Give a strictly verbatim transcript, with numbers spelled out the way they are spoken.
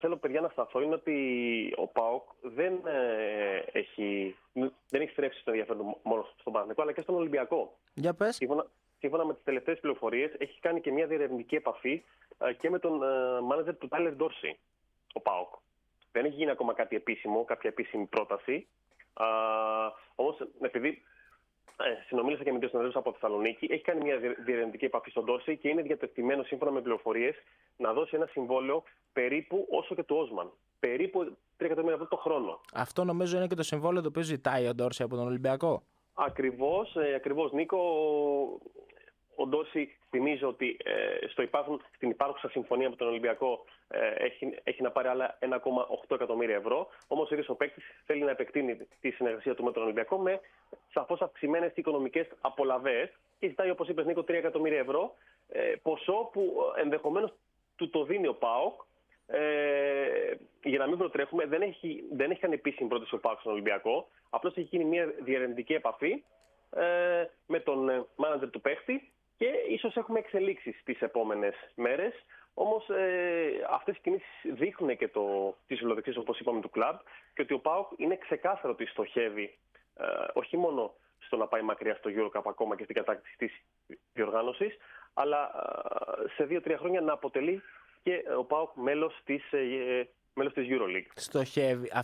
θέλω, παιδιά, να σταθώ είναι ότι ο ΠΑΟΚ δεν, ε, έχει, δεν έχει στρέψει το ενδιαφέρον μόνο στον Παναθηναϊκό, αλλά και στον Ολυμπιακό. Για πες. Σύμφωνα, σύμφωνα με τις τελευταίες πληροφορίες, έχει κάνει και μια διερευνητική επαφή ε, και με τον ε, μάνατζερ του Τάιλερ Ντόρση, ο ΠΑΟΚ. Δεν έχει γίνει ακόμα κάτι επίσημο, κάποια επίσημη πρόταση. Α, όμως, επειδή ε, συνομίλησα και με δύο συναδέλφους από Θεσσαλονίκη, έχει κάνει μια διερευνητική επαφή στον Ντόρση και είναι διατεθειμένο, σύμφωνα με πληροφορίες, να δώσει ένα συμβόλαιο περίπου όσο και του Όσμαν. Περίπου τρία εκατομμύρια ευρώ το χρόνο. Αυτό νομίζω είναι και το συμβόλαιο το οποίο ζητάει ο Ντόρση από τον Ολυμπιακό. Ακριβώς, ε, ακριβώς, Νίκο. Ο Ντόρση, θυμίζω ότι ε, στο υπάρχουν, στην υπάρχουσα συμφωνία με τον Ολυμπιακό ε, έχει, έχει να πάρει άλλα ένα κόμμα οκτώ εκατομμύρια ευρώ. Όμως ο ίδιος ο παίκτης θέλει να επεκτείνει τη συνεργασία του με τον Ολυμπιακό με σαφώς αυξημένες οικονομικές απολαβές και ζητάει, όπως είπες, Νίκο, τρία εκατομμύρια ευρώ. Ε, ποσό που ενδεχομένως του το δίνει ο ΠΑΟΚ. Ε, για να μην προτρέχουμε, δεν έχει, δεν έχει κάνει επίσημη πρόταση ο ΠΑΟΚ στον Ολυμπιακό. Απλώς έχει γίνει μια διερευνητική επαφή ε, με τον μάνατζερ του παίκτη. Και ίσως έχουμε εξελίξεις τις επόμενες μέρες. Όμως ε, αυτές οι κινήσεις δείχνουν και το, τις φιλοδεξίες, όπως είπαμε, του κλαμπ και ότι ο ΠΑΟΚ είναι ξεκάθαρο ότι στοχεύει ε, όχι μόνο στο να πάει μακριά στο EuroCup ακόμα και στην κατάκτηση της διοργάνωσης, αλλά ε, σε δύο-τρία χρόνια να αποτελεί και ο ΠΑΟΚ μέλος της, ε, μέλος της EuroLeague. Στοχεύει.